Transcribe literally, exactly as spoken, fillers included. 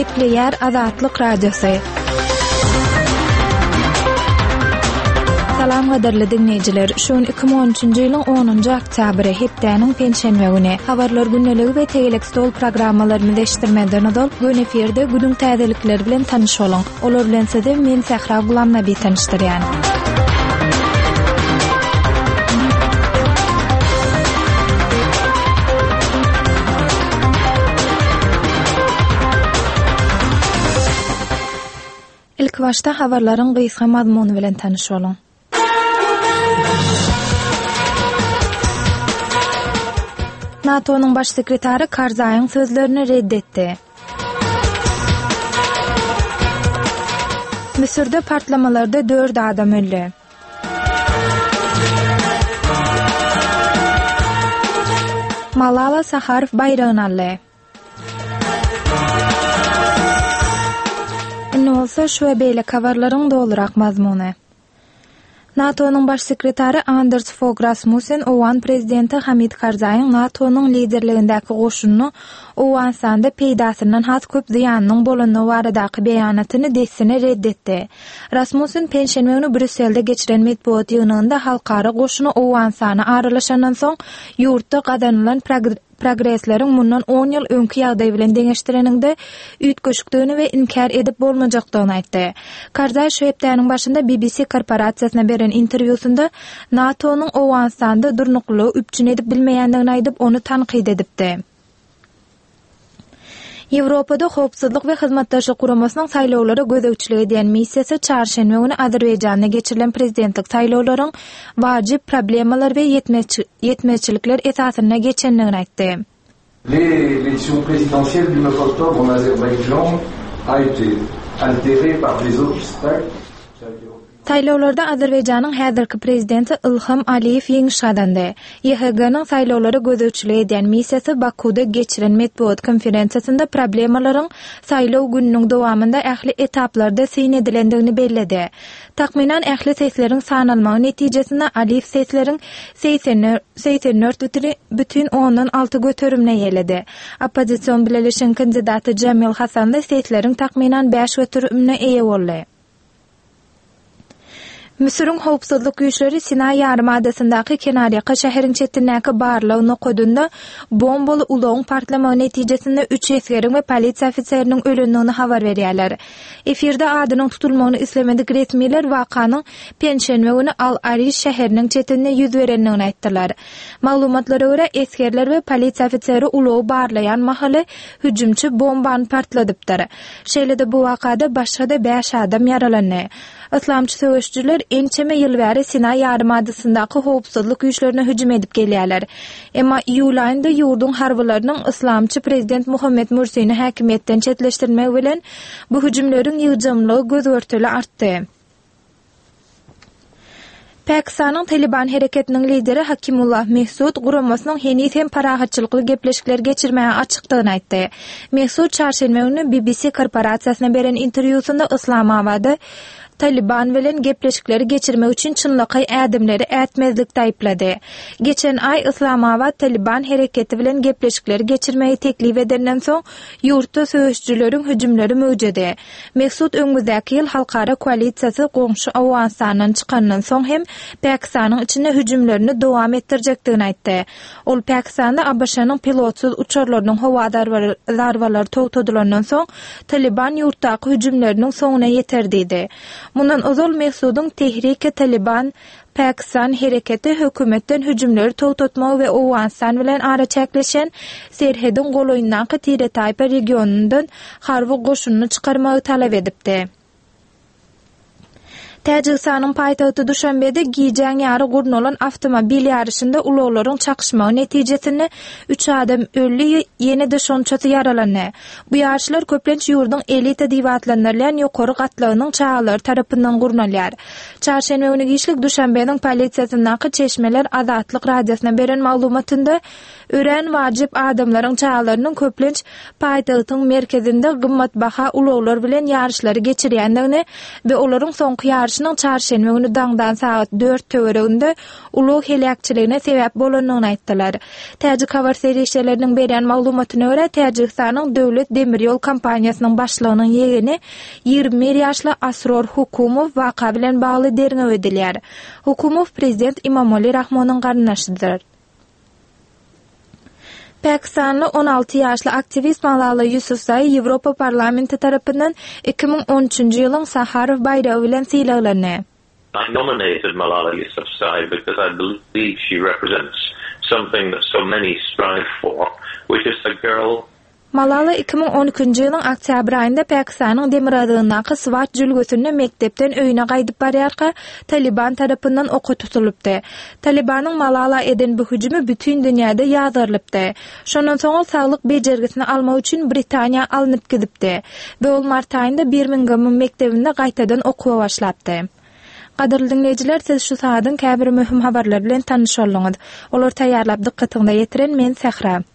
Tekleyer Azatlyk Radiosu. Salam gaderli dinleyijiler. Şuun iki bin on üçünji ýylyň onunjy oktýabry hepdeniň penşenme güni. Habarlar günneligi we tegelik stol programmalaryny deşdirmeden odal gün eferde günüň täzelikleri bilen tanyş boluň. Olar bilen sizi men Sahra Gulamnaby tanışdyrýan. İlk başta habarlaryň gysga mazmuny bilen tanyş boluň. NATO'nun baş sekretary Karzaýyň sözlerini reddetdi. Misirde partlamalarda dört adam öldü. Malala Saharov bayragyny aldy. Indi bolsa şu beýle habarlaryň dolurak mazmuny. NATO'nun baş sekretary Anders Fogh Rasmussen Owan prezidenti Hamid Karzaýyň NATO'nun liderligindäki goşunyny Owansanda peýdasynyň has köp ziýanynyň bolanyny baradaky beýanatyny desine reddetdi. Rasmussen penşenme güni Brüsselde geçiren medeniýet ýygnynda halkara goşuny Owansana aralaşandan soň ýurtda gadanylan progresleriň mundan on ýyl öňki ýagdaý bilen deňeşdireninde üýtgeşikdigini we inkar edip bolmajakdygyny aýtdy. Karzaý şu hepdeniň başynda B B C korporasiýasyna beren interwýusunda NATO'nun Owansanda durnuklugy üpçün edip bilmeýändigini aýdyp onu tanqid edipdi. Ýewropada howpsuzlyk we hyzmatdaşlyk guramasynyň saýlawlara gözegçilik edýän missiýasy çarşenbe güni Azerbaýjanda geçirilen prezidentlik saýlawlaryň wajyp problemalar we ýetmezçilikler esasyna geçendigini aýtdy. L'élection présidentielle du neuf octobre en Azerbaïdjan a été altérée par des obstacles. Saýlawlarda Azerbaýjanyň häzirki prezidenti Ilham Aliýew ýeňiş gadandy. Y H G-nyň saýlawlara gözegçilik edýän missiýasy Bakuda geçiren medeniýet konferensiýasynda problemalaryň saýlaw gününiň dowamında ähli etaplarda syn edilendigini bellädi. Takminan ähli sesleriň sanalmagy netijesinde Aliýew sesleriň seksen dört бүтүn ondan alty götürümne ýeledi. Opposision bileşen kandidaty Jamil Hasan da sesleriň takminan beş götürümne eýe boldy. Misir'in howpsuzlyk güýçleri Sinay ýarymadasyndaki Kenariyaka şäheriniň çetindäki barlygy nokodunda bombaly ulagyň partlamagy netijesinde üç esgeriň we polisiýa ofiseriniň ölendigini habar berýärler. Efirde adynyň tutulmagyny islemedik resmiler wakanyň penşenme güni Al-Arish şäheriniň çetinde ýüz berendigini aýtdylar. Maglumatlara görä esgerler we polisiýa ofiseri ulagy barlayan mahaly hüjümçi bombany partladypdyr. Şeýlede bu wakada başga da beş adam ýaralandy. Islamçy söwüşçüler ençeme ýyl bäri Sinay ýarymadasyndaki howpsuzlyk güýçlerine hüjüm edip gelýärler. Emma iýul aýynda ýurdun harbalarynyň Islamçy prezident Muhammed Mursiýni häkimetden çetleşdirmek bilen bu hüjümleriň ýygjamlygy gözörtüli artdy. Pakistanyň Taliban hereketiniň lideri Hakimullah Mehsud guramasynyň henüz hem parahatçylykly gepleşikler geçirmäge açykdygyny aýtdy. Mehsud çarşenbe güni B B C korporasiýasyna beren interwýusunda Islamabada Taliban bilen gepleşikleri geçirmek üçin çynlykay ädimleri ätmezlikde aýplady. Geçen ay Islamabad Taliban hereketi bilen gepleşikleri geçirmeyi teklif edenden soň ýurtda söýüşçüleriň hüjümleri möwjüdi. Meksud öňüňdäki ýyl halkara koalisiýasy goňşy Awganistanyň çykandan soň hem Pakistanyň içinde hüjümlerini dowam etdirjekdigini aýtdy. Ol Pakistanda A B Ş'nyň pilotsuz uçarlarynyň howa zarbalary togtadylandan soň Taliban ýurtdaky hüjümleriniň soňuna ýeterdi. Mundan ozal Mehsudyň Tehrik-i Taliban Pakistan hereketi hökümetden hüjümleri togtatmak we Awganistan bilen ara çäkleşen serhedin goloýundaky Tire-Taypa regionundan harby goşunyny çykarmagy talap edipdi. Täjikistanyň paýtagty Duşanbede giýjäň ýary gurnulan awtomobil ýarışynda ulaglaryň çakışmagy netijesinde üç adam öldü, ýene-de şonçasy yaralandy. Bu ýarışlar köplenç ýurdun elita diýip atlanýan ýokary gatlagynyň çağalary tarapyndan gurnalýar. Çarşenbe güni giýişlik Duşanbedeň polisiýasyndaky Çeşmeler Azatlyk radiosyna beren maglumatynda ören wajyp adamlaryň çağalarynyň köplenç paýtagtyň merkezinde gymmat baha ulaglar bilen ýarışlary geçirýändigini we olaryň soňky ýarış ýaşaryşynyň çarşenbe güni daňdan saat dört töwereginde ulug helakçylygyna sebäp bolanyny aýtdylar. Täjik habar serişleriniň berýän maglumatyna görä Täjikistanyň döwlet demir ýol kompaniýasynyň başlygynyň ýegini ýigirme ýaşly Asror Hukumow waka bilen bagly derňe edilýär. Hukumow prezident İmamoğlu Rahmonyň garyndaşydyr. Pakistanlı on alty ýaşly aktivist Malala Yousafzai Ýewropa parlamenti tarapyndan iki ming on üçinji ýylyň Saharow bayragi bilen sylaglany. I nominated Malala Yousafzai because I believe she represents something that so many strive for, which is a girl. Malala iki ming on üçinji ýylyň oktýabr aýynda Pakistanyň Demiradygynaky Swat jülgüsünde mektepden öýüne gaýdyp barýarka Taliban tarapyndan oka tutulupdy. Talibanyň Malala eden bu hüjümi bütün dünýäde ýazylypdy. Şondan soň saglyk bejergisini almak üçin Britaniýa alınıp gidipdi we ol mart aýynda Birmingham mektebinde gaýtadan okuwa başlapdy. Gaderli dinleyijiler, siz şu saatyň käbir möhüm habarlar bilen tanyşalyňyz. Olar taýýarlap dikkatiňizde ýetiren men Sahra.